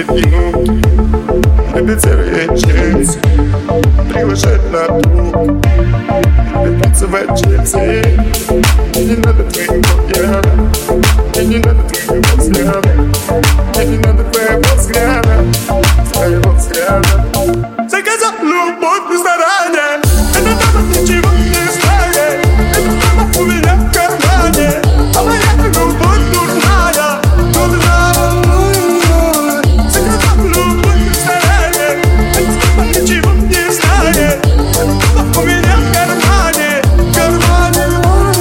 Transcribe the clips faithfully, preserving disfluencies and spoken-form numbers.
минут. Любит серые джинсы, приглашает на тур, любит танцевать джинсы. Мне не надо твоего взгляда, мне не надо твоего взгляда, мне не надо твоего взгляда, твоего взгляда. Заказал любовь в ресторане, эта дама ничего не знает, эта дама у меня в кармане, а моя любовь дурная, дурная. Заказал любовь в ресторане, эта дама ничего не знает, эта дама у меня в кармане, в кармане.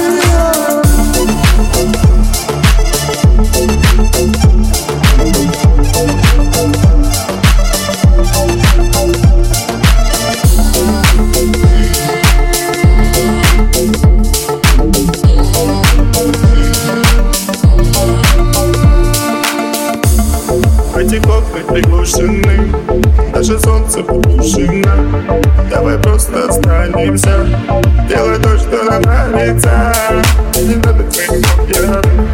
Эти окна приглушены, даже солнце потушено. Давай просто останемся, делай то, что нам нравится. Не надо твоего взгляда,